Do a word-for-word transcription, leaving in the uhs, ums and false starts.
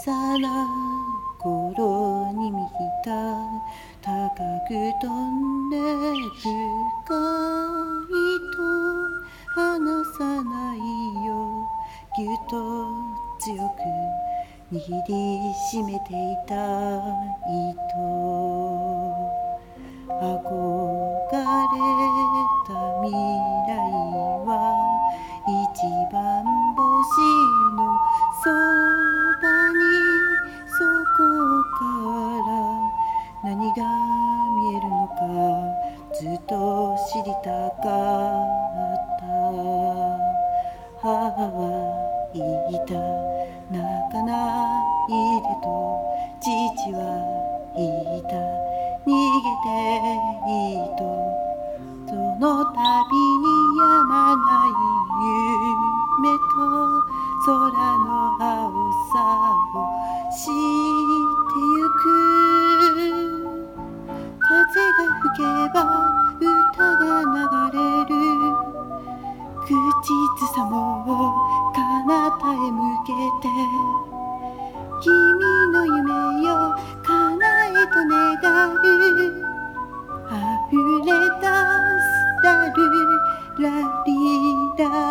さな頃に見た高く飛んでく貝と離さないよぎゅっと強く握りしめていた糸憧れた未来は一番星のそばにそこから何が見えるのかずっと知りたかった母は言った泣かないでと父は言った逃げていいとその度に止まない夢と空の青さを知ってゆく風が吹けば歌が流れる口ずさも彼方へ向けて君の夢よ叶えと願う溢れ出すラルラリラ